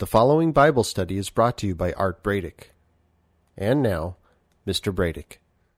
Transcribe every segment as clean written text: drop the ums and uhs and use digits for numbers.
The following Bible study is brought to you by Art Bradick. And now, Mr. Bradick.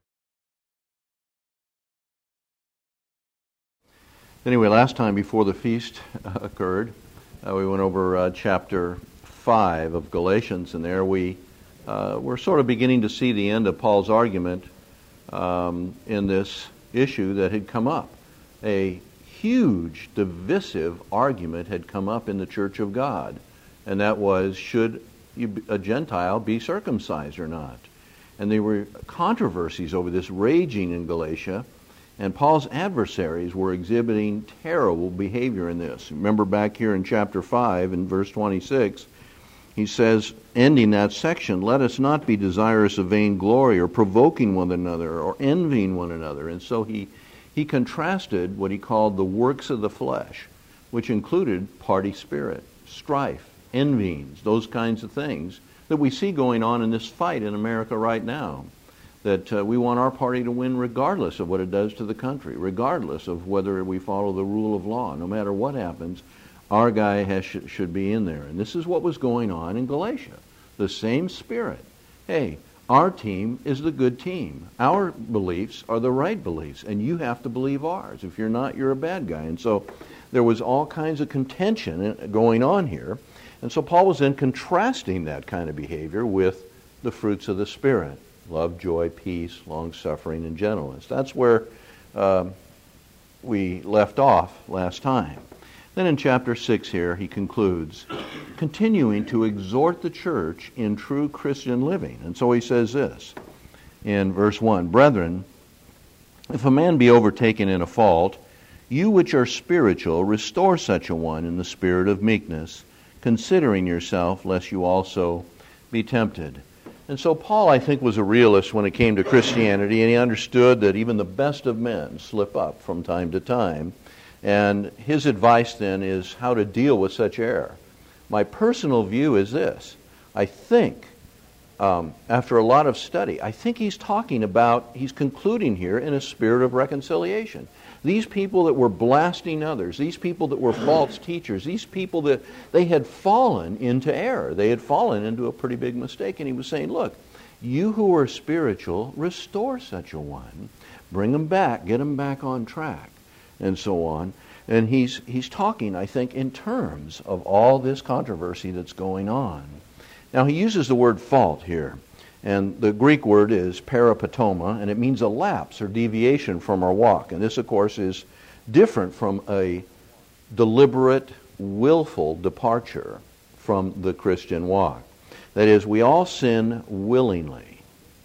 Anyway, last time before the feast occurred, we went over chapter 5 of Galatians, and there we were sort of beginning to see the end of Paul's argument in this issue that had come up. A huge, divisive argument had come up in the Church of God, and that was, should a Gentile be circumcised or not? And there were controversies over this raging in Galatia, and Paul's adversaries were exhibiting terrible behavior in this. Remember back here in chapter 5 in verse 26, he says, ending that section, let us not be desirous of vainglory or provoking one another or envying one another. And so he contrasted what he called the works of the flesh, which included party spirit, strife, envyings, those kinds of things that we see going on in this fight in America right now. That we want our party to win regardless of what it does to the country, regardless of whether we follow the rule of law. No matter what happens, our guy should be in there. And this is what was going on in Galatia. The same spirit. Hey, our team is the good team. Our beliefs are the right beliefs, and you have to believe ours. If you're not, you're a bad guy. And so there was all kinds of contention going on here. And so Paul was then contrasting that kind of behavior with the fruits of the Spirit. Love, joy, peace, long-suffering, and gentleness. That's where we left off last time. Then in chapter 6 here, he concludes, continuing to exhort the church in true Christian living. And so he says this in verse 1, Brethren, if a man be overtaken in a fault, you which are spiritual, restore such a one in the spirit of meekness, considering yourself, lest you also be tempted. And so Paul, I think, was a realist when it came to Christianity, and he understood that even the best of men slip up from time to time. And his advice then is how to deal with such error. My personal view is this. I think, after a lot of study, I think he's concluding here in a spirit of reconciliation. These people that were blasting others, these people that were false teachers, these people that they had fallen into error. They had fallen into a pretty big mistake. And he was saying, look, you who are spiritual, restore such a one. Bring them back. Get them back on track. And so on. And he's talking, I think, in terms of all this controversy that's going on. Now, he uses the word fault here. And the Greek word is parapatoma, and it means a lapse or deviation from our walk. And this, of course, is different from a deliberate, willful departure from the Christian walk. That is, we all sin willingly.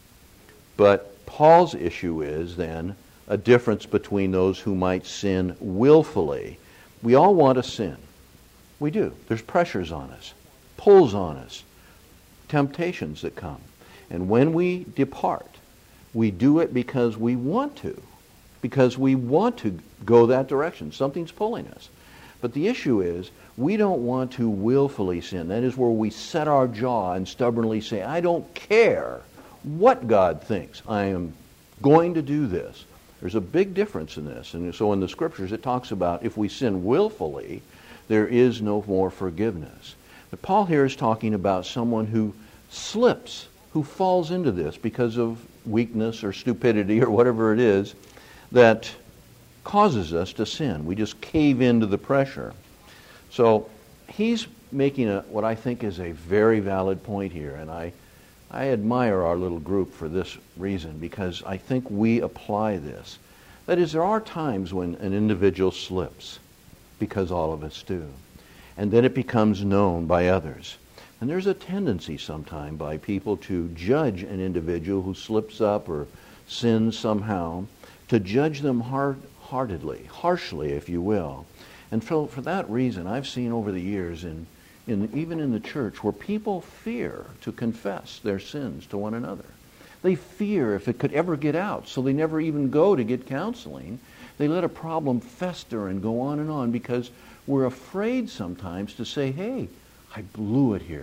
But Paul's issue is, then, a difference between those who might sin willfully. We all want to sin. We do. There's pressures on us, pulls on us, temptations that come. And when we depart, we do it because we want to. Because we want to go that direction. Something's pulling us. But the issue is, we don't want to willfully sin. That is where we set our jaw and stubbornly say, I don't care what God thinks. I am going to do this. There's a big difference in this. And so in the Scriptures it talks about if we sin willfully, there is no more forgiveness. But Paul here is talking about someone who slips, who falls into this because of weakness or stupidity or whatever it is that causes us to sin. We just cave into the pressure. So he's making what I think is a very valid point here, and I admire our little group for this reason, because I think we apply this. That is, there are times when an individual slips, because all of us do, and then it becomes known by others. And there's a tendency sometime by people to judge an individual who slips up or sins somehow, to judge them hard-heartedly, harshly, if you will. And for that reason, I've seen over the years, even in the church, where people fear to confess their sins to one another. They fear if it could ever get out, so they never even go to get counseling. They let a problem fester and go on and on because we're afraid sometimes to say, hey, I blew it here.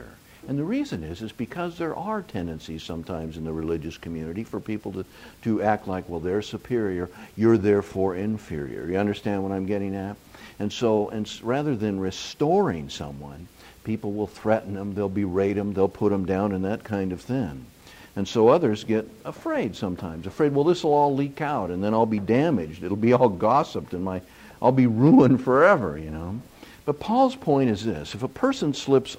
And the reason is because there are tendencies sometimes in the religious community for people to act like, well, they're superior, you're therefore inferior. You understand what I'm getting at? And so, rather than restoring someone, people will threaten them, they'll berate them, they'll put them down and that kind of thing. And so others get afraid sometimes, well, this will all leak out and then I'll be damaged. It'll be all gossiped and I'll be ruined forever, But Paul's point is this: if a person slips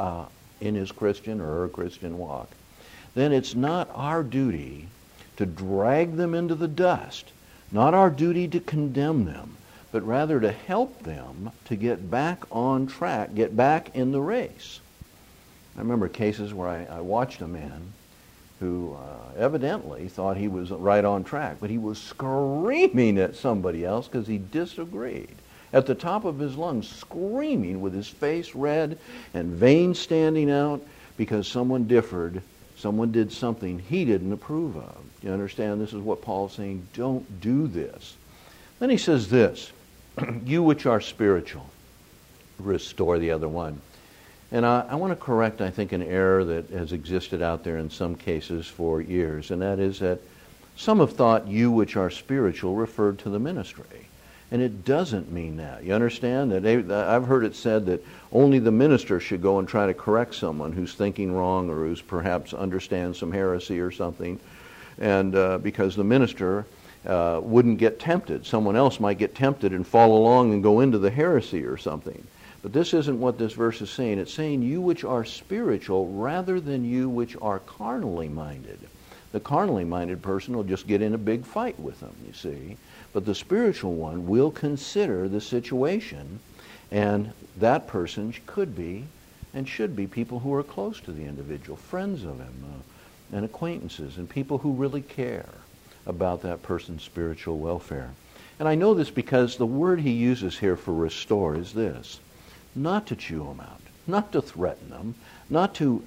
in his Christian or her Christian walk, then it's not our duty to drag them into the dust, not our duty to condemn them, but rather to help them to get back on track, get back in the race. I remember cases where I watched a man who evidently thought he was right on track, but he was screaming at somebody else because he disagreed. At the top of his lungs, screaming with his face red and veins standing out because someone differed, someone did something he didn't approve of. You understand? This is what Paul's saying. Don't do this. Then he says this: you which are spiritual, restore the other one. And I want to correct, I think, an error that has existed out there in some cases for years, and that is that some have thought you which are spiritual referred to the ministry. And it doesn't mean that. You understand? I've heard it said that only the minister should go and try to correct someone who's thinking wrong or who's perhaps understands some heresy or something, and because the minister wouldn't get tempted. Someone else might get tempted and fall along and go into the heresy or something. But this isn't what this verse is saying. It's saying you which are spiritual rather than you which are carnally minded. The carnally minded person will just get in a big fight with them, you see. But the spiritual one will consider the situation, and that person could be and should be people who are close to the individual, friends of him, and acquaintances, and people who really care about that person's spiritual welfare. And I know this because the word he uses here for restore is this: not to chew them out, not to threaten them, not to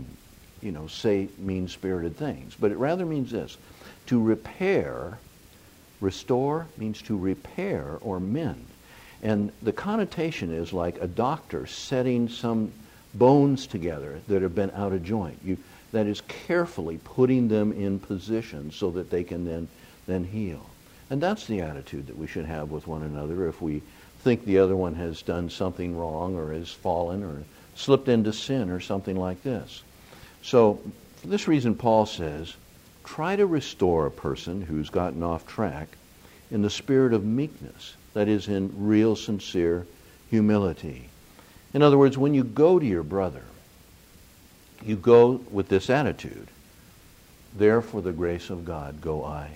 say mean-spirited things, but it rather means this: to repair. Restore means to repair or mend. And the connotation is like a doctor setting some bones together that have been out of joint. That is carefully putting them in position so that they can then heal. And that's the attitude that we should have with one another if we think the other one has done something wrong or has fallen or slipped into sin or something like this. So for this reason, Paul says, try to restore a person who's gotten off track in the spirit of meekness, that is, in real, sincere humility. In other words, when you go to your brother, you go with this attitude: there for the grace of God go I.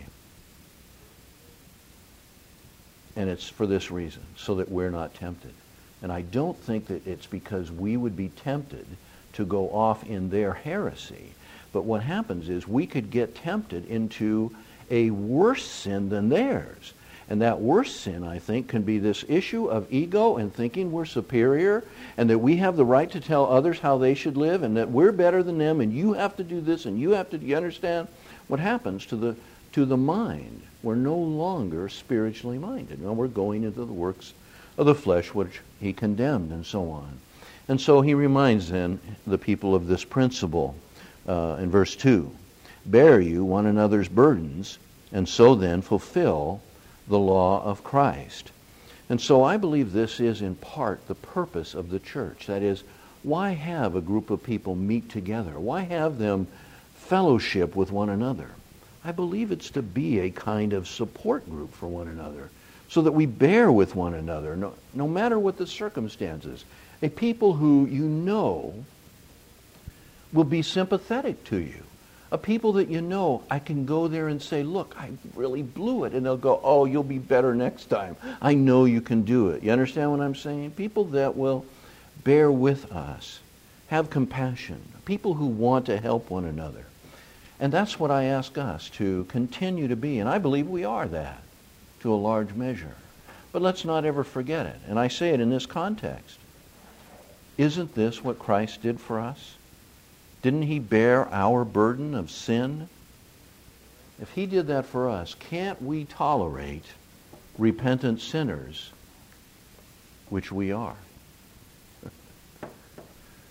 And it's for this reason, so that we're not tempted. And I don't think that it's because we would be tempted to go off in their heresy. But what happens is we could get tempted into a worse sin than theirs. And that worse sin, I think, can be this issue of ego and thinking we're superior and that we have the right to tell others how they should live and that we're better than them and you have to do this and you have to... You understand what happens to the mind? We're no longer spiritually minded. Now we're going into the works of the flesh which he condemned and so on. And so he reminds then the people of this principle in verse 2. Bear you one another's burdens, and so then fulfill the law of Christ. And so I believe this is in part the purpose of the church. That is, why have a group of people meet together? Why have them fellowship with one another? I believe it's to be a kind of support group for one another, so that we bear with one another, no matter what the circumstances. A people who you know will be sympathetic to you. A people that you know, I can go there and say, look, I really blew it. And they'll go, oh, you'll be better next time. I know you can do it. You understand what I'm saying? People that will bear with us, have compassion, people who want to help one another. And that's what I ask us to continue to be. And I believe we are that to a large measure. But let's not ever forget it. And I say it in this context. Isn't this what Christ did for us? Didn't he bear our burden of sin? If he did that for us, can't we tolerate repentant sinners, which we are?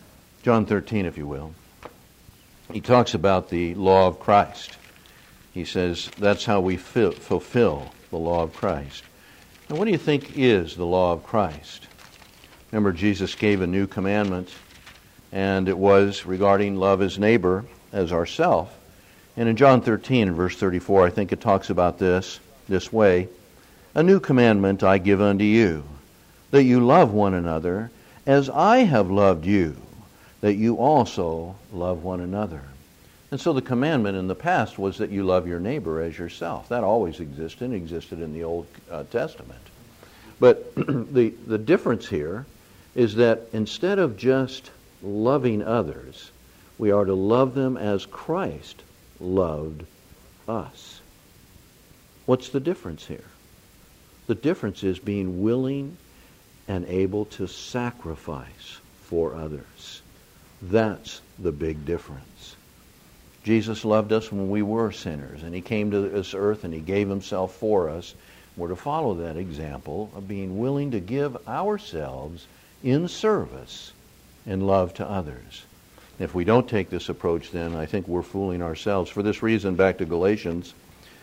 John 13, if you will. He talks about the law of Christ. He says that's how we fulfill the law of Christ. Now, what do you think is the law of Christ? Remember, Jesus gave a new commandment, and it was regarding love his neighbor as ourself. And in John 13, in verse 34, I think it talks about this way. A new commandment I give unto you, that you love one another as I have loved you, that you also love one another. And so the commandment in the past was that you love your neighbor as yourself. That always existed in the Old Testament. But the difference here is that instead of just loving others, we are to love them as Christ loved us. What's the difference here? The difference is being willing and able to sacrifice for others. That's the big difference. Jesus loved us when we were sinners, and he came to this earth and he gave himself for us. We're to follow that example of being willing to give ourselves in service and love to others. If we don't take this approach, then I think we're fooling ourselves. For this reason, back to Galatians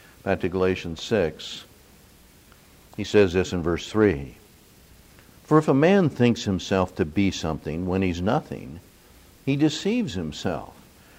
6, he says this in verse 3. For if a man thinks himself to be something when he's nothing, he deceives himself.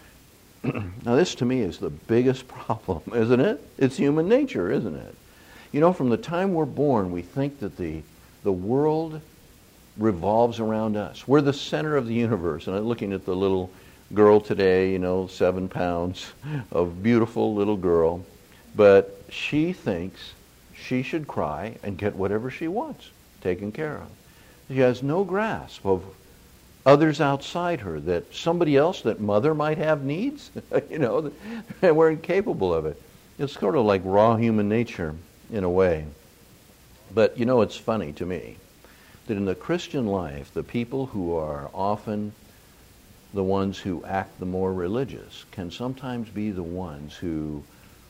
Now this to me is the biggest problem, isn't it? It's human nature, isn't it? You know, from the time we're born, we think that the world revolves around us. We're the center of the universe. And I'm looking at the little girl today, 7 pounds of beautiful little girl. But she thinks she should cry and get whatever she wants taken care of. She has no grasp of others outside her, that somebody else, that mother might have needs, and we're incapable of it. It's sort of like raw human nature in a way. But it's funny to me that in the Christian life, the people who are often the ones who act the more religious can sometimes be the ones who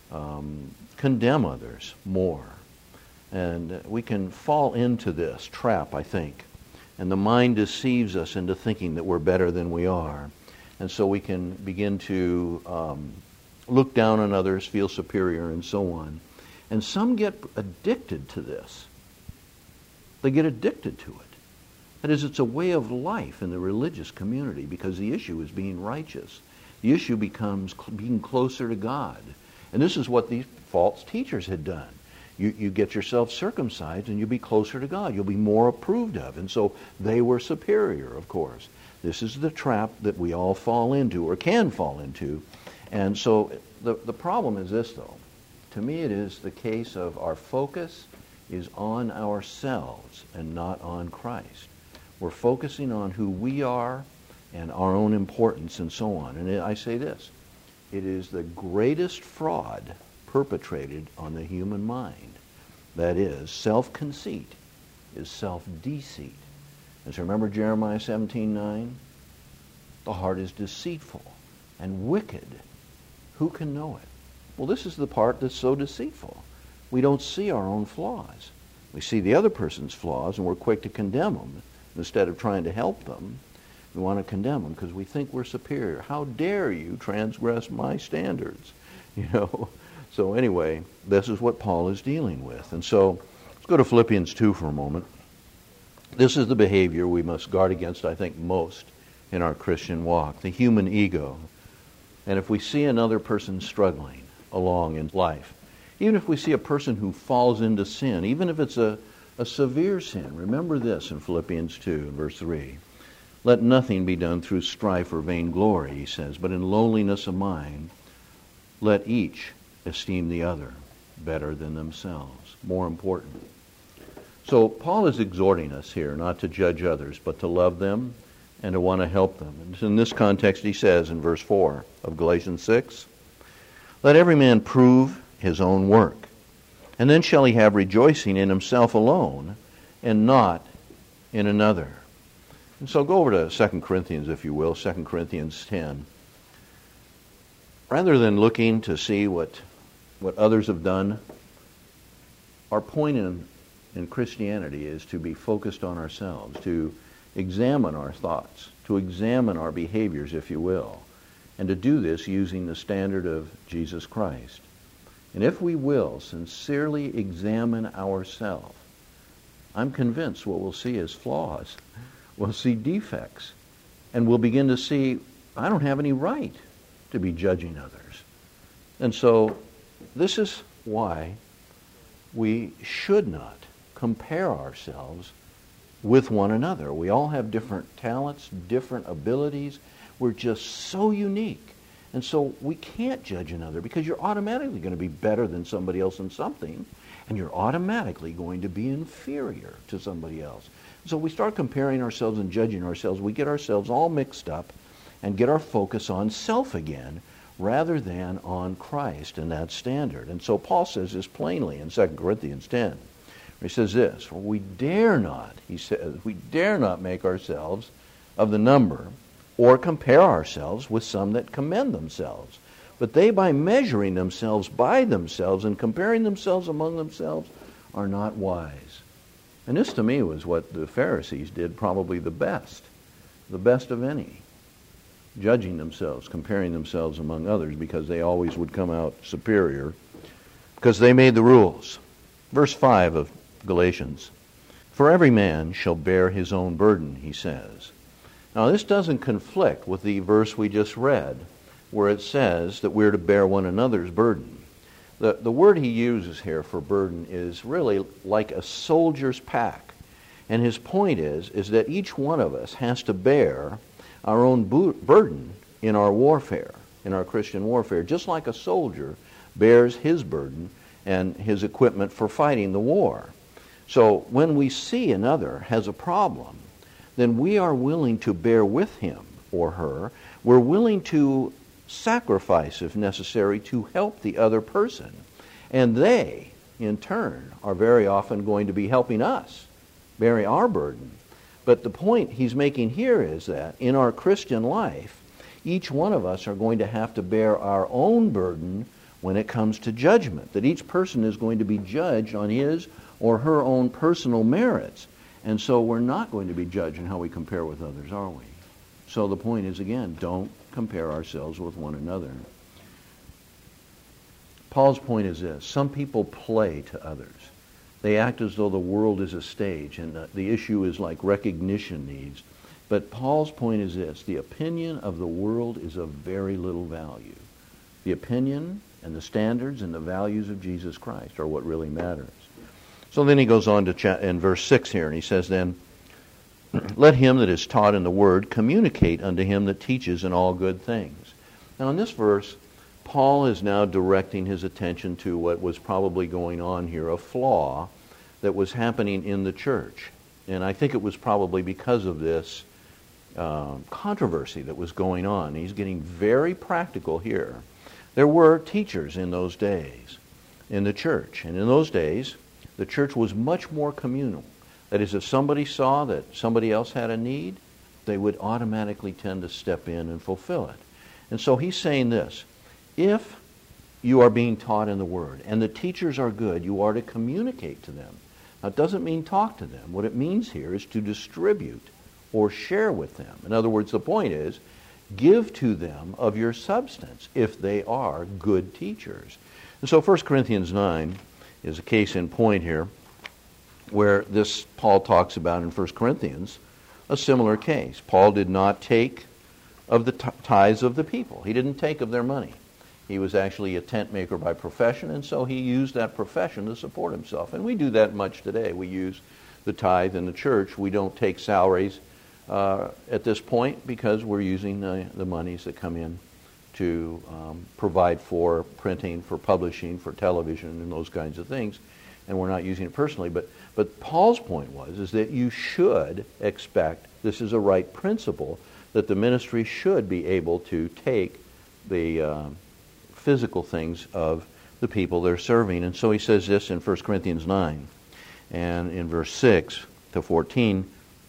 condemn others more. And we can fall into this trap, I think. And the mind deceives us into thinking that we're better than we are. And so we can begin to look down on others, feel superior, and so on. And some get addicted to this. They get addicted to it. That is, it's a way of life in the religious community because the issue is being righteous. The issue becomes being closer to God. And this is what these false teachers had done. You get yourself circumcised and you'll be closer to God. You'll be more approved of. And so they were superior, of course. This is the trap that we all fall into or can fall into. And so the problem is this, though. To me, it is the case of our focus is on ourselves and not on Christ. We're focusing on who we are and our own importance and so on. And I say this, it is the greatest fraud perpetrated on the human mind. That is, self-conceit is self-deceit. And so remember Jeremiah 17:9? The heart is deceitful and wicked. Who can know it? Well, this is the part that's so deceitful. We don't see our own flaws. We see the other person's flaws and we're quick to condemn them. Instead of trying to help them, we want to condemn them because we think we're superior. How dare you transgress my standards? So anyway, this is what Paul is dealing with. And so let's go to Philippians 2 for a moment. This is the behavior we must guard against, I think, most in our Christian walk, the human ego. And if we see another person struggling along in life, even if we see a person who falls into sin, even if it's a severe sin, remember this in Philippians 2, verse 3. Let nothing be done through strife or vainglory, he says, but in lowliness of mind, let each esteem the other better than themselves, more important. So Paul is exhorting us here not to judge others, but to love them and to want to help them. And in this context, he says in verse 4 of Galatians 6, let every man prove his own work, and then shall he have rejoicing in himself alone and not in another. And so go over to 2 Corinthians, if you will, 2 Corinthians 10. Rather than looking to see what others have done, our point in Christianity is to be focused on ourselves, to examine our thoughts, to examine our behaviors, if you will, and to do this using the standard of Jesus Christ. And if we will sincerely examine ourselves, I'm convinced what we'll see is flaws. We'll see defects. And we'll begin to see, I don't have any right to be judging others. And so this is why we should not compare ourselves with one another. We all have different talents, different abilities. We're just so unique. And so we can't judge another because you're automatically going to be better than somebody else in something, and you're automatically going to be inferior to somebody else. So we start comparing ourselves and judging ourselves. We get ourselves all mixed up and get our focus on self again rather than on Christ and that standard. And so Paul says this plainly in 2 Corinthians 10. He says this, "For we dare not," he says, "we dare not make ourselves of the number or compare ourselves with some that commend themselves. But they, by measuring themselves by themselves and comparing themselves among themselves, are not wise." And this to me was what the Pharisees did probably the best of any. Judging themselves, comparing themselves among others because they always would come out superior because they made the rules. Verse 5 of Galatians, "For every man shall bear his own burden," he says. Now this doesn't conflict with the verse we just read where it says that we're to bear one another's burden. The word he uses here for burden is really like a soldier's pack. And his point is that each one of us has to bear our own burden in our warfare, in our Christian warfare, just like a soldier bears his burden and his equipment for fighting the war. So when we see another has a problem, then we are willing to bear with him or her. We're willing to sacrifice, if necessary, to help the other person. And they, in turn, are very often going to be helping us, bearing our burden. But the point he's making here is that in our Christian life, each one of us are going to have to bear our own burden when it comes to judgment, that each person is going to be judged on his or her own personal merits. And so we're not going to be judged in how we compare with others, are we? So the point is, again, don't compare ourselves with one another. Paul's point is this: some people play to others. They act as though the world is a stage, and the issue is like recognition needs. But Paul's point is this: the opinion of the world is of very little value. The opinion and the standards and the values of Jesus Christ are what really matters. So then he goes on to in verse 6 here, and he says then, "Let him that is taught in the word communicate unto him that teaches in all good things." Now in this verse, Paul is now directing his attention to what was probably going on here, a flaw that was happening in the church. And I think it was probably because of this controversy that was going on. He's getting very practical here. There were teachers in those days in the church. And in those days, the church was much more communal. That is, if somebody saw that somebody else had a need, they would automatically tend to step in and fulfill it. And so he's saying this: if you are being taught in the Word and the teachers are good, you are to communicate to them. Now, it doesn't mean talk to them. What it means here is to distribute or share with them. In other words, the point is, give to them of your substance if they are good teachers. And so 1 Corinthians 9 is a case in point here where this Paul talks about in 1 Corinthians a similar case. Paul did not take of the tithes of the people. He didn't take of their money. He was actually a tent maker by profession, and so he used that profession to support himself. And we do that much today. We use the tithe in the church. We don't take salaries at this point because we're using the monies that come in to provide for printing, for publishing, for television, and those kinds of things. And we're not using it personally. But Paul's point is that you should expect, this is a right principle, that the ministry should be able to take the physical things of the people they're serving. And so he says this in 1 Corinthians 9 and in verse 6 to 14.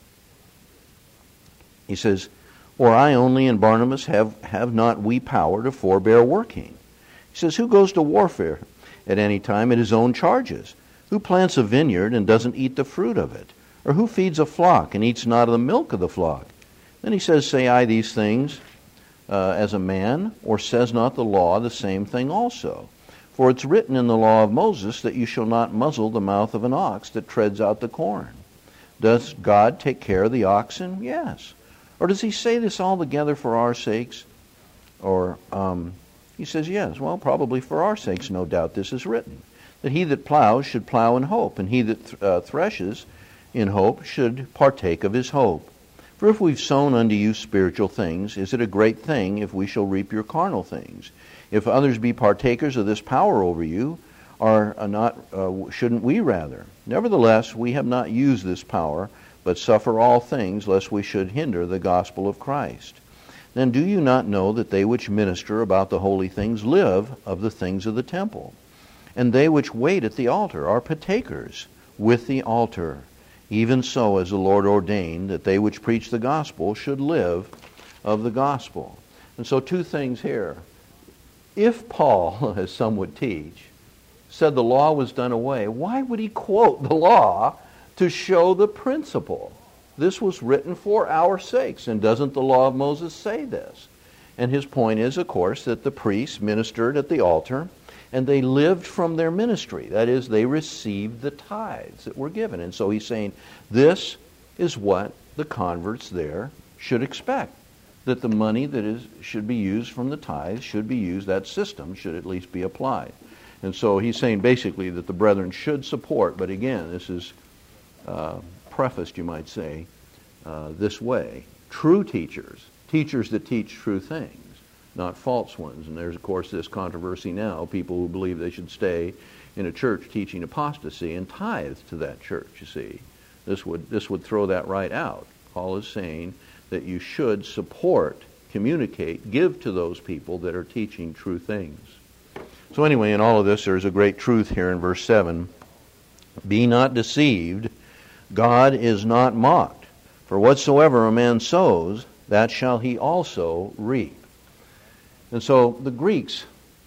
He says, "Or I only and Barnabas have not we power to forbear working?" He says, "Who goes to warfare at any time at his own charges? Who plants a vineyard and doesn't eat the fruit of it? Or who feeds a flock and eats not of the milk of the flock? Then he says, say I these things as a man, or says not the law the same thing also? For it's written in the law of Moses that you shall not muzzle the mouth of an ox that treads out the corn. Does God take care of the oxen? Yes. Or does he say this altogether for our sakes? Or he says, yes, well, probably for our sakes, no doubt this is written. That he that plows should plow in hope, and he that threshes in hope should partake of his hope. For if we've sown unto you spiritual things, is it a great thing if we shall reap your carnal things? If others be partakers of this power over you, shouldn't we rather? Nevertheless, we have not used this power, but suffer all things, lest we should hinder the gospel of Christ. Then do you not know that they which minister about the holy things live of the things of the temple? And they which wait at the altar are partakers with the altar. Even so as the Lord ordained that they which preach the gospel should live of the gospel. And so two things here. If Paul, as some would teach, said the law was done away, why would he quote the law to show the principle? This was written for our sakes, and doesn't the law of Moses say this? And his point is, of course, that the priests ministered at the altar, and they lived from their ministry. That is, they received the tithes that were given. And so he's saying, this is what the converts there should expect. That the money that should be used from the tithes should be used, that system should at least be applied. And so he's saying basically that the brethren should support, but again, this is prefaced, you might say, this way. True teachers that teach true things, not false ones. And there's, of course, this controversy now, people who believe they should stay in a church teaching apostasy and tithe to that church, you see. This would throw that right out. Paul is saying that you should support, communicate, give to those people that are teaching true things. So anyway, in all of this, there's a great truth here in verse 7. Be not deceived, God is not mocked. For whatsoever a man sows, that shall he also reap. And so the Greeks,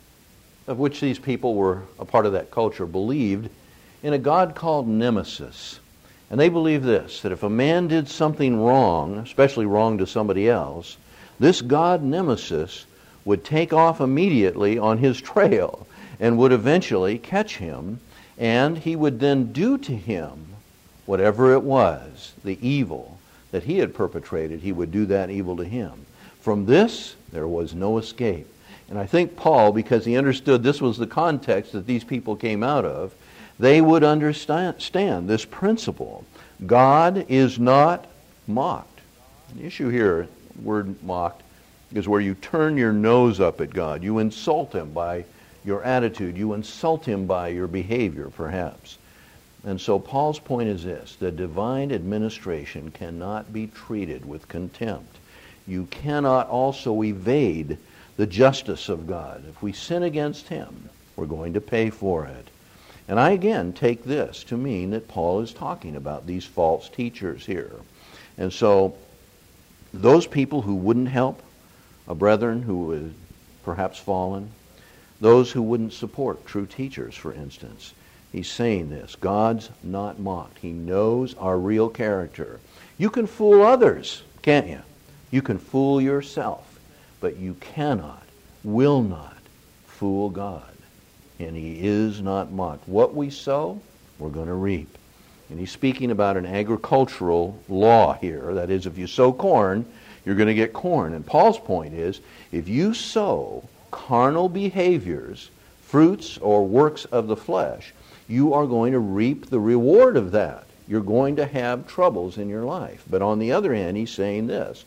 of which these people were a part of that culture, believed in a God called Nemesis. And they believed this, that if a man did something wrong, especially wrong to somebody else, this God Nemesis would take off immediately on his trail and would eventually catch him, and he would then do to him whatever it was, the evil that he had perpetrated, he would do that evil to him. From this, there was no escape. And I think Paul, because he understood this was the context that these people came out of, they would understand this principle. God is not mocked. The issue here, word mocked, is where you turn your nose up at God. You insult him by your attitude. You insult him by your behavior, perhaps. And so Paul's point is this: the divine administration cannot be treated with contempt. You cannot also evade the justice of God. If we sin against him, we're going to pay for it. And I again take this to mean that Paul is talking about these false teachers here. And so those people who wouldn't help a brethren who was perhaps fallen, those who wouldn't support true teachers, for instance, he's saying this: God's not mocked. He knows our real character. You can fool others, can't you? You can fool yourself, but you cannot, will not fool God. And he is not mocked. What we sow, we're going to reap. And he's speaking about an agricultural law here. That is, if you sow corn, you're going to get corn. And Paul's point is, if you sow carnal behaviors, fruits or works of the flesh, you are going to reap the reward of that. You're going to have troubles in your life. But on the other hand, he's saying this: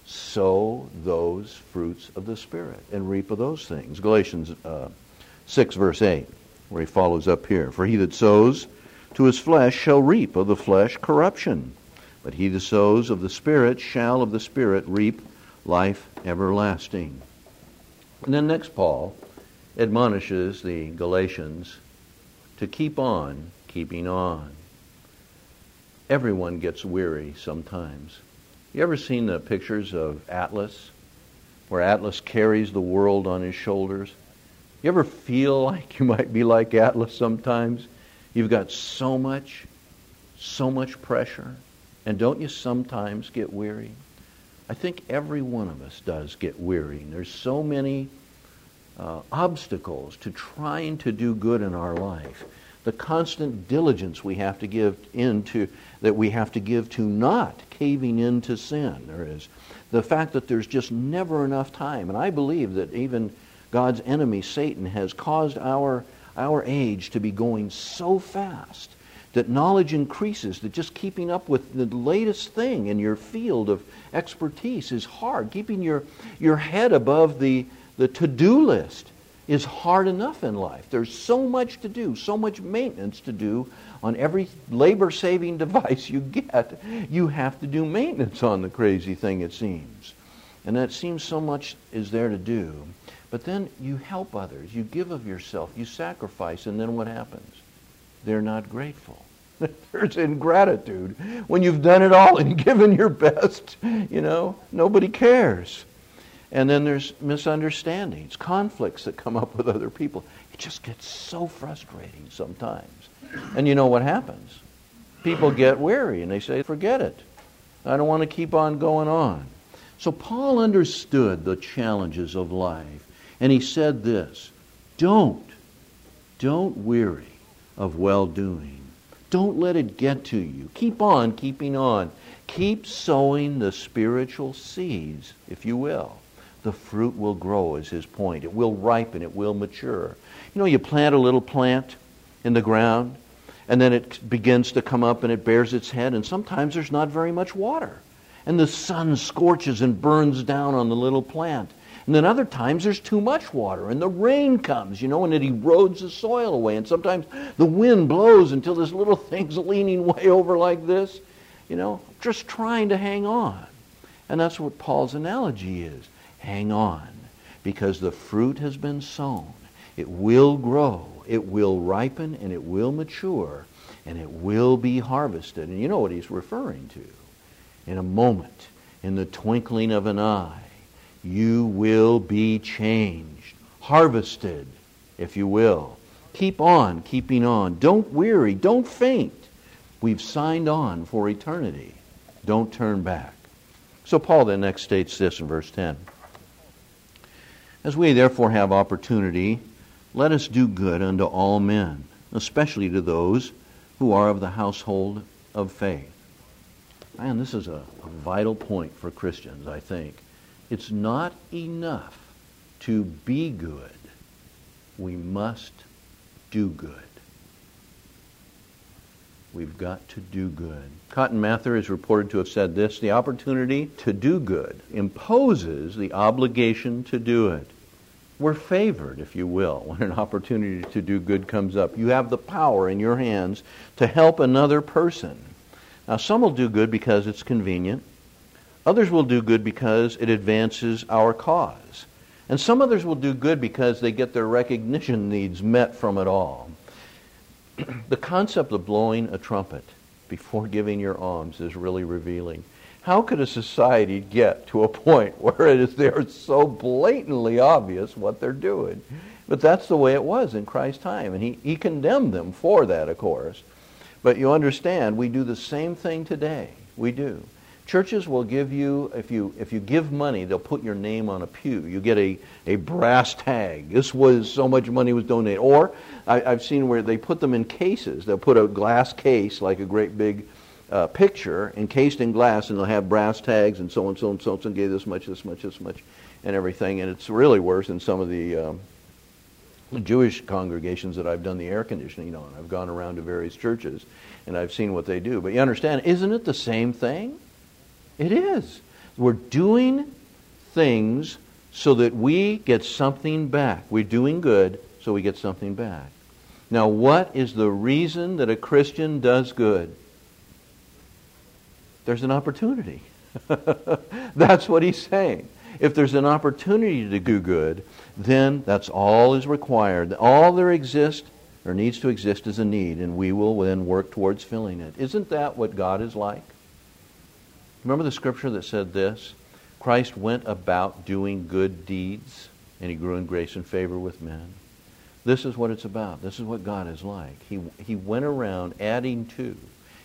sow those fruits of the Spirit and reap of those things. Galatians 6 verse 8, where he follows up here. For he that sows to his flesh shall reap of the flesh corruption, but he that sows of the Spirit shall of the Spirit reap life everlasting. And then next Paul admonishes the Galatians to keep on keeping on. Everyone gets weary sometimes. You ever seen the pictures of Atlas, where Atlas carries the world on his shoulders? You ever feel like you might be like Atlas sometimes? You've got so much so much pressure. And don't you sometimes get weary? I think every one of us does get weary. And there's so many obstacles to trying to do good in our life. The constant diligence we have to give to not caving into sin. There is the fact that there's just never enough time. And I believe that even God's enemy, Satan, has caused our age to be going so fast that knowledge increases, that just keeping up with the latest thing in your field of expertise is hard. Keeping your head above the to-do list is hard enough in life. There's so much to do, so much maintenance to do on every labor-saving device you get. You have to do maintenance on the crazy thing, it seems. And that seems so much is there to do. But then you help others, you give of yourself, you sacrifice, and then what happens? They're not grateful. There's ingratitude. When you've done it all and given your best, nobody cares. And then there's misunderstandings, conflicts that come up with other people. It just gets so frustrating sometimes. And you know what happens? People get weary and they say, forget it. I don't want to keep on going on. So Paul understood the challenges of life. And he said this, don't weary of well-doing. Don't let it get to you. Keep on keeping on. Keep sowing the spiritual seeds, if you will. The fruit will grow is his point. It will ripen. It will mature. You plant a little plant in the ground, and then it begins to come up and it bears its head, and sometimes there's not very much water. And the sun scorches and burns down on the little plant. And then other times there's too much water, and the rain comes, and it erodes the soil away. And sometimes the wind blows until this little thing's leaning way over like this, just trying to hang on. And that's what Paul's analogy is. Hang on, because the fruit has been sown. It will grow, it will ripen, and it will mature, and it will be harvested. And you know what he's referring to. In a moment, in the twinkling of an eye, you will be changed, harvested, if you will. Keep on keeping on. Don't weary, don't faint. We've signed on for eternity. Don't turn back. So Paul then next states this in verse 10. As we therefore have opportunity, let us do good unto all men, especially to those who are of the household of faith. Man, this is a vital point for Christians, I think. It's not enough to be good. We must do good. We've got to do good. Cotton Mather is reported to have said this: the opportunity to do good imposes the obligation to do it. We're favored, if you will, when an opportunity to do good comes up. You have the power in your hands to help another person. Now, some will do good because it's convenient. Others will do good because it advances our cause. And some others will do good because they get their recognition needs met from it all. The concept of blowing a trumpet before giving your alms is really revealing. How could a society get to a point where they're so blatantly obvious what they're doing? But that's the way it was in Christ's time, and he condemned them for that, of course. But you understand, we do the same thing today. We do. Churches will give you, if you give money, they'll put your name on a pew. You get a brass tag. This was, so much money was donated. Or I've seen where they put them in cases. They'll put a glass case, like a great big picture, encased in glass, and they'll have brass tags, and so and so and so and gave this much, and everything. And it's really worse in some of the Jewish congregations that I've done the air conditioning on. I've gone around to various churches, and I've seen what they do. But you understand, isn't it the same thing? It is. We're doing things so that we get something back. We're doing good so we get something back. Now, what is the reason that a Christian does good? There's an opportunity. That's what he's saying. If there's an opportunity to do good, then that's all is required. All there exists or needs to exist is a need, and we will then work towards filling it. Isn't that what God is like? Remember the scripture that said this? Christ went about doing good deeds, and he grew in grace and favor with men. This is what it's about. This is what God is like. He went around adding to.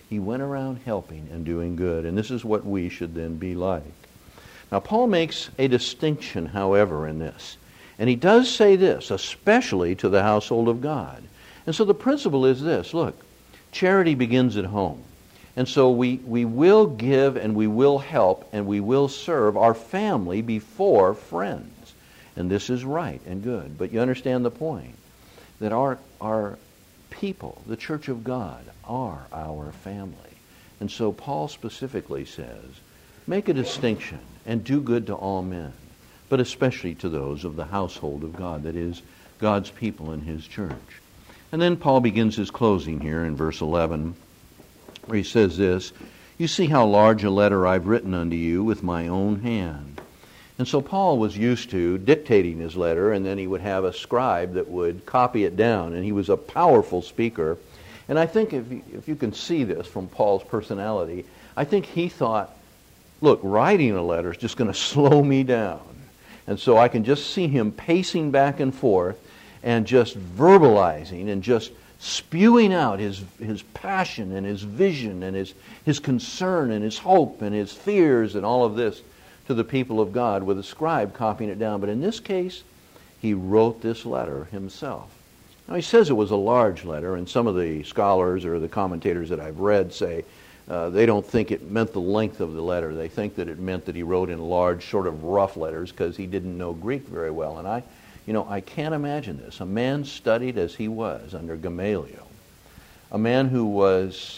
He went around helping and doing good, and this is what we should then be like. Now, Paul makes a distinction, however, in this. And he does say this, especially to the household of God. And so the principle is this. Look, charity begins at home. And so we will give and we will help and we will serve our family before friends. And this is right and good. But you understand the point, that our people, the church of God, are our family. And so Paul specifically says, make a distinction and do good to all men, but especially to those of the household of God, that is, God's people in his church. And then Paul begins his closing here in verse 11, where he says this, you see how large a letter I've written unto you with my own hand. And so Paul was used to dictating his letter, and then he would have a scribe that would copy it down, and he was a powerful speaker. And I think if you can see this from Paul's personality, I think he thought, look, writing a letter is just going to slow me down. And so I can just see him pacing back and forth and just verbalizing and just spewing out his passion and his vision and his concern and his hope and his fears and all of this to the people of God, with a scribe copying it down. But in this case, he wrote this letter himself. Now, he says it was a large letter, and some of the scholars or the commentators that I've read say they don't think it meant the length of the letter. They think that it meant that he wrote in large, sort of rough letters because he didn't know Greek very well. And I can't imagine this. A man studied as he was under Gamaliel, a man who was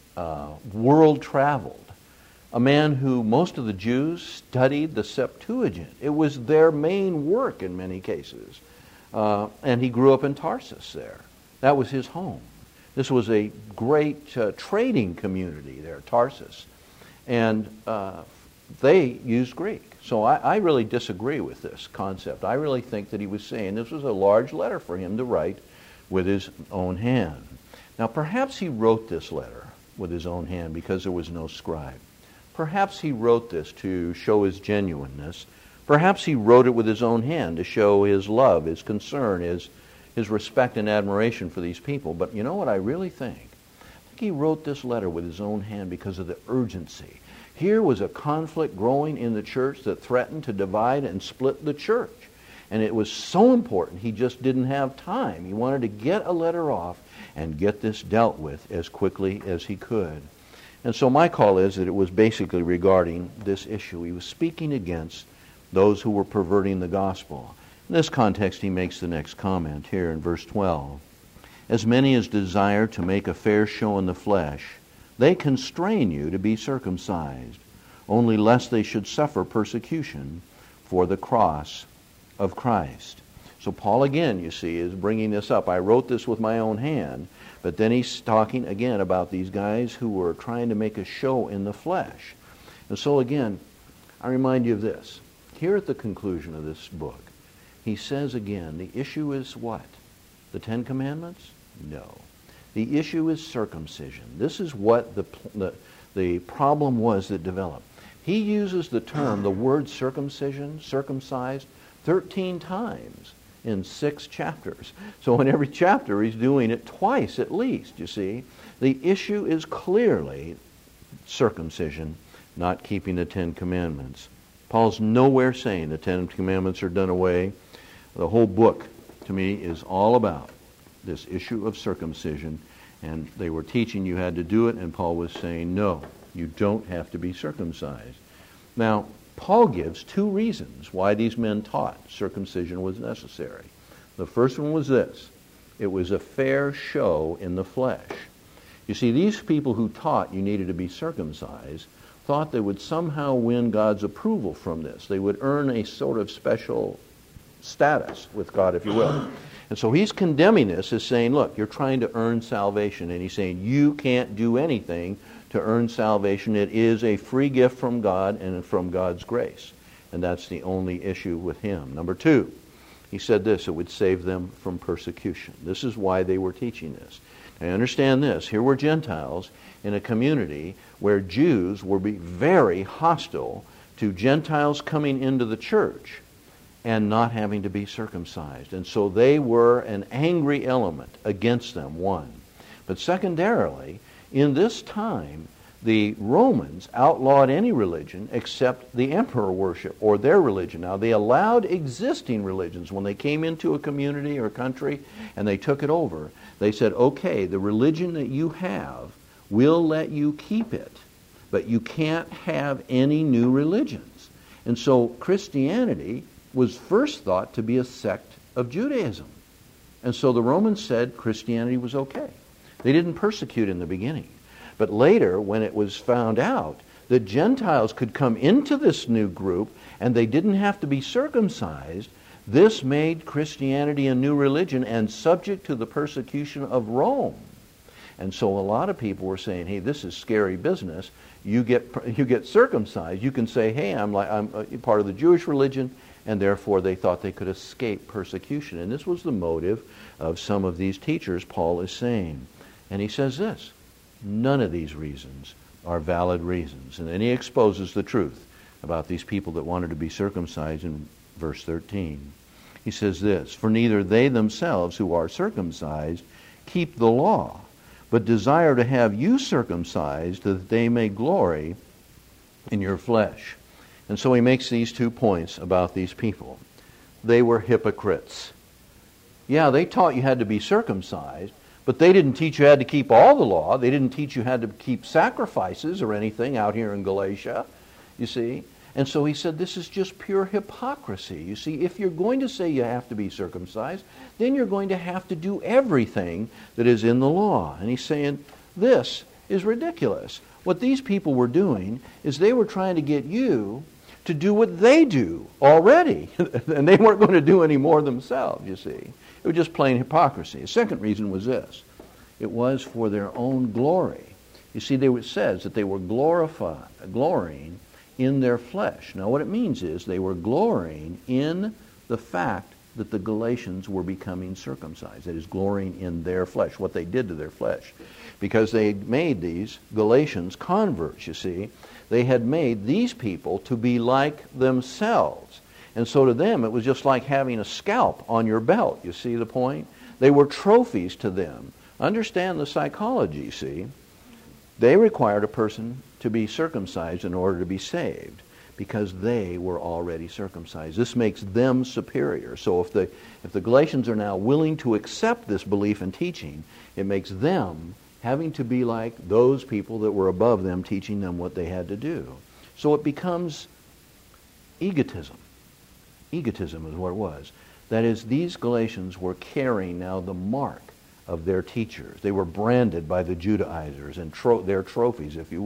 world-traveled, a man who most of the Jews studied the Septuagint. It was their main work in many cases. And he grew up in Tarsus there. That was his home. This was a great trading community there, Tarsus. And they used Greek. So I really disagree with this concept. I really think that he was saying this was a large letter for him to write with his own hand. Now, perhaps he wrote this letter with his own hand because there was no scribe. Perhaps he wrote this to show his genuineness. Perhaps he wrote it with his own hand to show his love, his concern, his respect and admiration for these people. But you know what I really think? I think he wrote this letter with his own hand because of the urgency. Here was a conflict growing in the church that threatened to divide and split the church. And it was so important, he just didn't have time. He wanted to get a letter off and get this dealt with as quickly as he could. And so my call is that it was basically regarding this issue. He was speaking against those who were perverting the gospel. In this context, he makes the next comment here in verse 12. As many as desire to make a fair show in the flesh, they constrain you to be circumcised, only lest they should suffer persecution for the cross of Christ. So Paul again, you see, is bringing this up. I wrote this with my own hand, but then he's talking again about these guys who were trying to make a show in the flesh. And so again, I remind you of this. Here at the conclusion of this book, he says again, the issue is what? The Ten Commandments? No. The issue is circumcision. This is what the problem was that developed. He uses the term, the word circumcision, circumcised, 13 times in 6 chapters. So in every chapter he's doing it twice at least, you see. The issue is clearly circumcision, not keeping the Ten Commandments. Paul's nowhere saying the Ten Commandments are done away. The whole book, to me, is all about this issue of circumcision. And they were teaching you had to do it, and Paul was saying, no, you don't have to be circumcised. Now, Paul gives 2 reasons why these men taught circumcision was necessary. The first one was this. It was a fair show in the flesh. You see, these people who taught you needed to be circumcised thought they would somehow win God's approval from this. They would earn a sort of special status with God, if you will. And so he's condemning this as saying, look, you're trying to earn salvation. And he's saying you can't do anything to earn salvation. It is a free gift from God and from God's grace. And that's the only issue with him. Number 2, he said this, it would save them from persecution. This is why they were teaching this. Now understand this, here were Gentiles in a community where Jews were very hostile to Gentiles coming into the church and not having to be circumcised. And so they were an angry element against them, one. But secondarily, In this time, the Romans outlawed any religion except the emperor worship or their religion. Now, they allowed existing religions. When they came into a community or country and they took it over, they said, okay, the religion that you have, we'll let you keep it, but you can't have any new religions. And so Christianity was first thought to be a sect of Judaism. And so the Romans said Christianity was okay. They didn't persecute in the beginning. But later, when it was found out that Gentiles could come into this new group and they didn't have to be circumcised, this made Christianity a new religion and subject to the persecution of Rome. And so a lot of people were saying, hey, this is scary business. You get circumcised. You can say, hey, I'm part of the Jewish religion, and therefore they thought they could escape persecution. And this was the motive of some of these teachers, Paul is saying. And he says this, none of these reasons are valid reasons. And then he exposes the truth about these people that wanted to be circumcised in verse 13. He says this, for neither they themselves who are circumcised keep the law, but desire to have you circumcised that they may glory in your flesh. And so he makes these 2 points about these people. They were hypocrites. Yeah, they taught you had to be circumcised, but they didn't teach you had to keep all the law. They didn't teach you had to keep sacrifices or anything out here in Galatia, you see. And so he said this is just pure hypocrisy. You see, if you're going to say you have to be circumcised, then you're going to have to do everything that is in the law. And he's saying this is ridiculous. What these people were doing is they were trying to get you to do what they do already. And they weren't going to do any more themselves, you see. It was just plain hypocrisy. The second reason was this. It was for their own glory. You see, it says that they were glorying in their flesh. Now, what it means is they were glorying in the fact that the Galatians were becoming circumcised. That is, glorying in their flesh, what they did to their flesh. Because they made these Galatians converts, you see. They had made these people to be like themselves. And so to them, it was just like having a scalp on your belt. You see the point? They were trophies to them. Understand the psychology, see? They required a person to be circumcised in order to be saved because they were already circumcised. This makes them superior. So if the Galatians are now willing to accept this belief and teaching, it makes them having to be like those people that were above them, teaching them what they had to do. So it becomes egotism. Egotism is what it was. That is, these Galatians were carrying now the mark of their teachers. They were branded by the Judaizers and their trophies, if you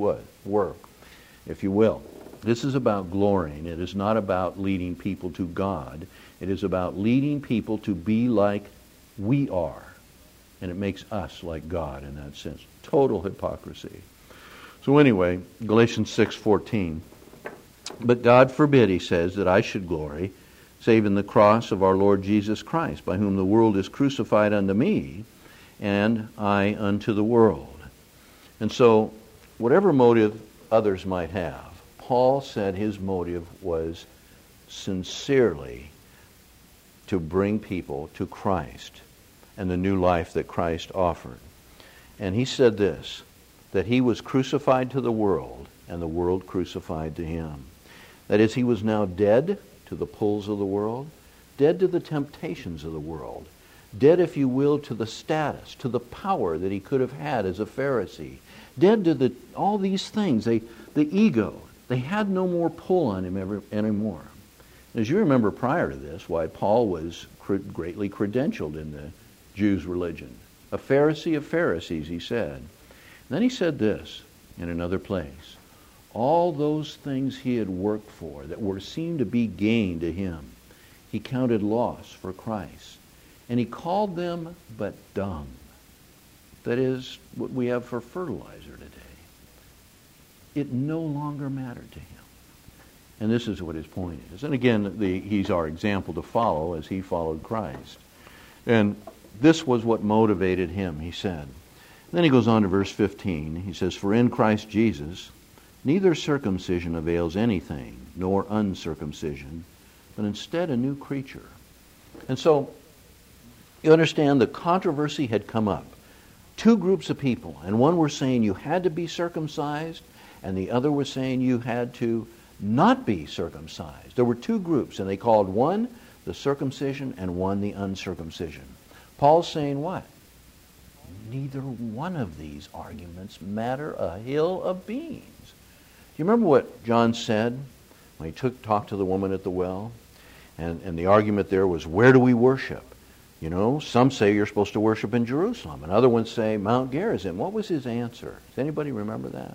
will. This is about glorying. It is not about leading people to God. It is about leading people to be like we are. And it makes us like God in that sense. Total hypocrisy. So anyway, Galatians 6:14. But God forbid, he says, that I should glory, save in the cross of our Lord Jesus Christ, by whom the world is crucified unto me, and I unto the world. And so, whatever motive others might have, Paul said his motive was sincerely to bring people to Christ and the new life that Christ offered. And he said this, that he was crucified to the world, and the world crucified to him. That is, he was now dead to the pulls of the world, dead to the temptations of the world, dead, if you will, to the status, to the power that he could have had as a Pharisee, dead to all these things, the ego. They had no more pull on him anymore. As you remember prior to this, why Paul was greatly credentialed in the Jews' religion. A Pharisee of Pharisees, he said. And then he said this in another place. All those things he had worked for that seemed to be gain to him, he counted loss for Christ. And he called them but dung. That is what we have for fertilizer today. It no longer mattered to him. And this is what his point is. And again, he's our example to follow as he followed Christ. And this was what motivated him, he said. Then he goes on to verse 15. He says, for in Christ Jesus, neither circumcision avails anything, nor uncircumcision, but instead a new creature. And so, you understand the controversy had come up. two groups of people, and one were saying you had to be circumcised, and the other was saying you had to not be circumcised. There were two groups, and they called one the circumcision and one the uncircumcision. Paul's saying what? Neither one of these arguments matter a hill of beans. Do you remember what John said when he talked to the woman at the well? And the argument there was, where do we worship? You know, some say you're supposed to worship in Jerusalem, and other ones say Mount Gerizim. What was his answer? Does anybody remember that?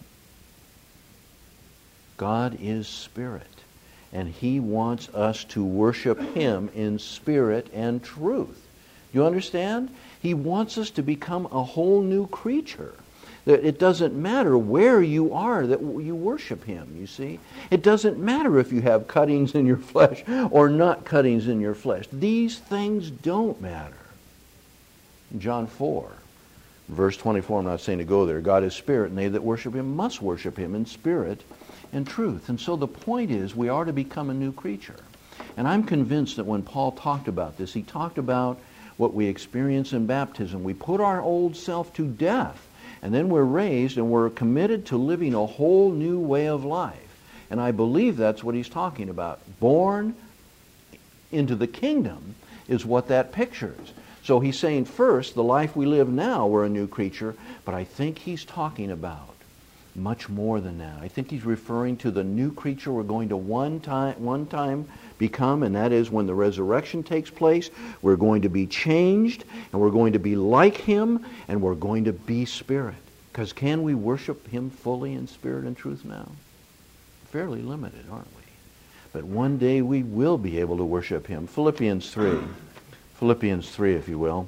God is spirit, and he wants us to worship him in spirit and truth. You understand? He wants us to become a whole new creature. That it doesn't matter where you are that you worship him, you see. It doesn't matter if you have cuttings in your flesh or not cuttings in your flesh. These things don't matter. John 4, verse 24, I'm not saying to go there. God is spirit, and they that worship him must worship him in spirit and truth. And so the point is we are to become a new creature. And I'm convinced that when Paul talked about this, he talked about what we experience in baptism. We put our old self to death. And then we're raised and we're committed to living a whole new way of life. And I believe that's what he's talking about. Born into the kingdom is what that pictures. So he's saying first, the life we live now, we're a new creature. But I think he's talking about much more than that. I think he's referring to the new creature we're going to one time become, and that is when the resurrection takes place. We're going to be changed, and we're going to be like him, and we're going to be spirit. Because can we worship him fully in spirit and truth now? Fairly limited, aren't we? But one day we will be able to worship him. Philippians 3. Philippians 3, if you will.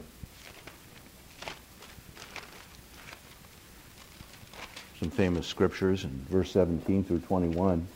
Some famous scriptures in verse 17 through 21.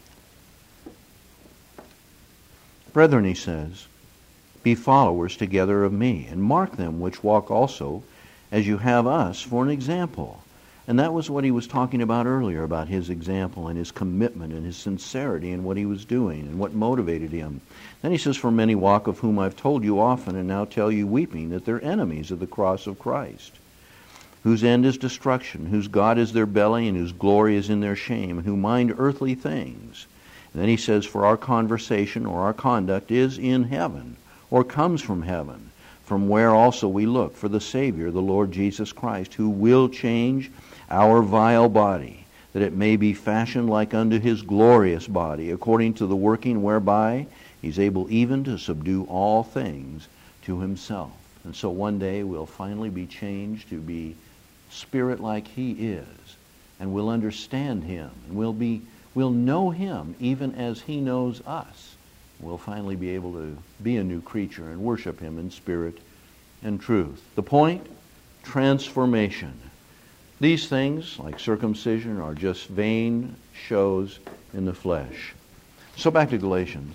Brethren, he says, be followers together of me, and mark them which walk also as you have us for an example. And that was what he was talking about earlier, about his example and his commitment and his sincerity in what he was doing and what motivated him. Then he says, for many walk, of whom I've told you often and now tell you weeping, that they're enemies of the cross of Christ, whose end is destruction, whose God is their belly, and whose glory is in their shame, and who mind earthly things. And then he says, for our conversation or our conduct is in heaven, or comes from heaven, from where also we look for the Savior, the Lord Jesus Christ, who will change our vile body, that it may be fashioned like unto his glorious body, according to the working whereby he's able even to subdue all things to himself. And so one day we'll finally be changed to be spirit like he is, and we'll understand him, and we'll know him even as he knows us. We'll finally be able to be a new creature and worship him in spirit and truth. The point? Transformation. These things, like circumcision, are just vain shows in the flesh. So back to Galatians.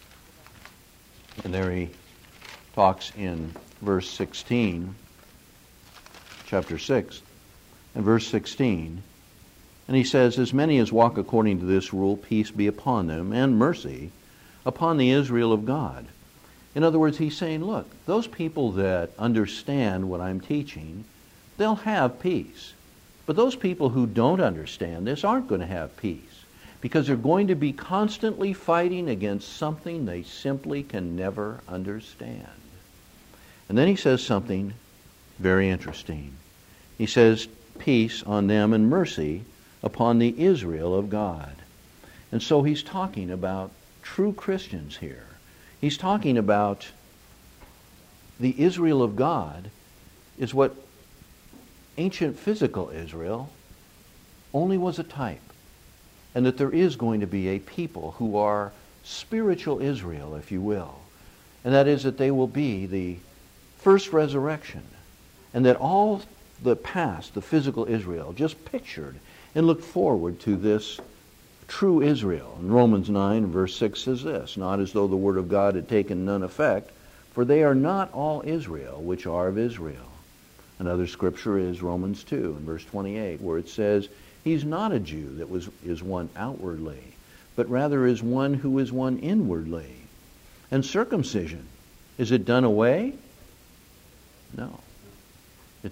And there he talks in verse 16, chapter 6, and verse 16. And he says, as many as walk according to this rule, peace be upon them, and mercy upon the Israel of God. In other words, he's saying, look, those people that understand what I'm teaching, they'll have peace. But those people who don't understand this aren't going to have peace, because they're going to be constantly fighting against something they simply can never understand. And then he says something very interesting. He says, peace on them and mercy upon the Israel of God. And so he's talking about true Christians here. He's talking about the Israel of God is what ancient physical Israel only was a type. And that there is going to be a people who are spiritual Israel, if you will. And that is that they will be the first resurrection. And that all the past, the physical Israel, just pictured and looked forward to this true Israel. And Romans 9 verse 6 says this, not as though the word of God had taken none effect, for they are not all Israel which are of Israel. Another scripture is Romans 2 in verse 28, where it says, he's not a Jew that is one outwardly, but rather is one who is one inwardly. And circumcision, is it done away? No. It's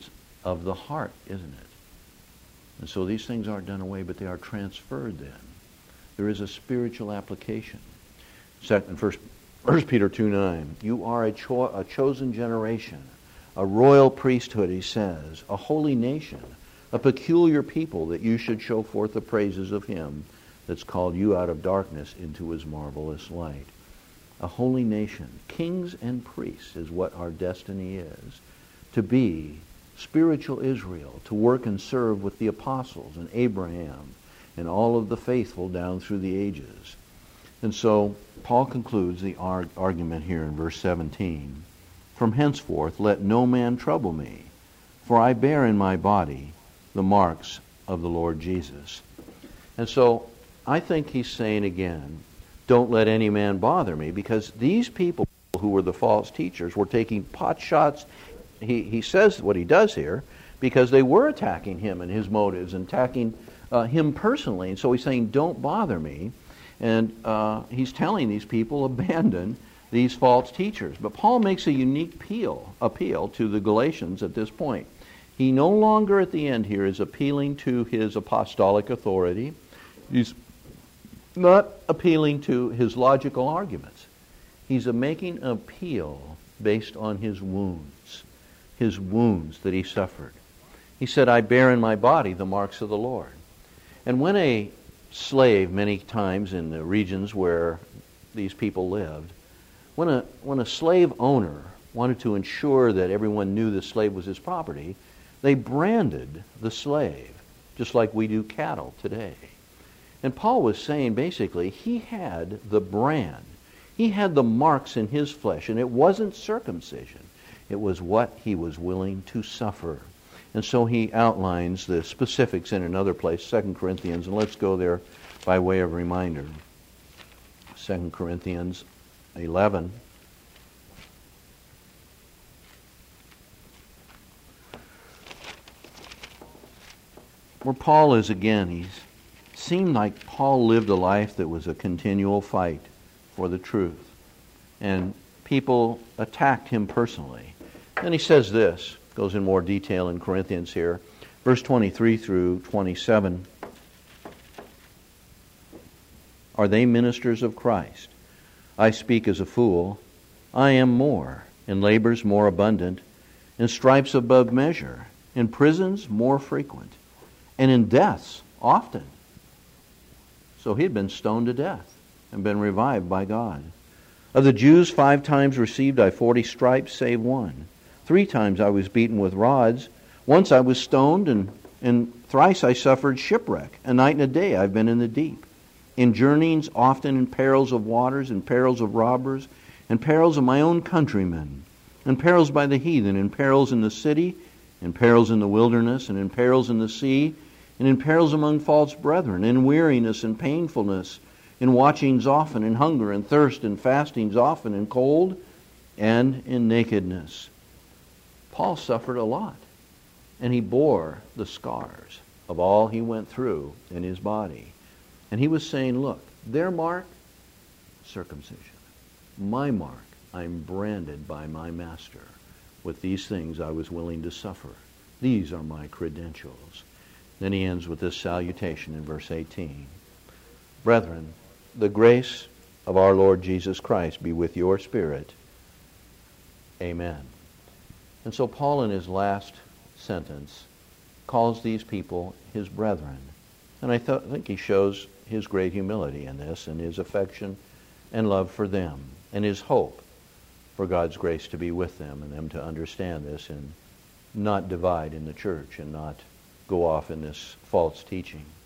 of the heart, isn't it? And so these things aren't done away, but they are transferred then. There is a spiritual application. First Peter 2:9, you are a chosen generation, a royal priesthood, he says, a holy nation, a peculiar people, that you should show forth the praises of him that's called you out of darkness into his marvelous light. A holy nation, kings and priests is what our destiny is, to be spiritual Israel, to work and serve with the apostles and Abraham and all of the faithful down through the ages. And so Paul concludes the argument here in verse 17. From henceforth let no man trouble me, for I bear in my body the marks of the Lord Jesus. And so I think he's saying again, don't let any man bother me, because these people who were the false teachers were taking pot shots. He says what he does here because they were attacking him and his motives and attacking him personally. And so he's saying, don't bother me. And he's telling these people, abandon these false teachers. But Paul makes a unique appeal to the Galatians at this point. He no longer at the end here is appealing to his apostolic authority. He's not appealing to his logical arguments. He's making an appeal based on his wounds that he suffered. He said, I bear in my body the marks of the Lord. And when a slave, many times in the regions where these people lived, when a slave owner wanted to ensure that everyone knew the slave was his property, they branded the slave, just like we do cattle today. And Paul was saying basically he had the brand. He had the marks in his flesh, and it wasn't circumcision. It was what he was willing to suffer. And so he outlines the specifics in another place, 2 Corinthians, and let's go there by way of reminder. 2 Corinthians 11. Where Paul is again, he seemed like Paul lived a life that was a continual fight for the truth. And people attacked him personally. Then he says this, goes in more detail in Corinthians here, verse 23 through 27. Are they ministers of Christ? I speak as a fool. I am more, in labors more abundant, in stripes above measure, in prisons more frequent, and in deaths often. So he had been stoned to death and been revived by God. Of the Jews 5 times received I 40 stripes, save one. 3 times I was beaten with rods. Once I was stoned, and thrice I suffered shipwreck. A night and a day I've been in the deep. In journeyings often, in perils of waters, in perils of robbers, in perils of my own countrymen, in perils by the heathen, in perils in the city, in perils in the wilderness, and in perils in the sea, and in perils among false brethren, in weariness and painfulness, in watchings often, in hunger and thirst, in fastings often, in cold, and in nakedness. Paul suffered a lot, and he bore the scars of all he went through in his body. And he was saying, look, their mark, circumcision. My mark, I'm branded by my master. With these things I was willing to suffer. These are my credentials. Then he ends with this salutation in verse 18. Brethren, the grace of our Lord Jesus Christ be with your spirit. Amen. And so Paul in his last sentence calls these people his brethren. And I think he shows his great humility in this, and his affection and love for them, and his hope for God's grace to be with them, and them to understand this and not divide in the church and not go off in this false teaching.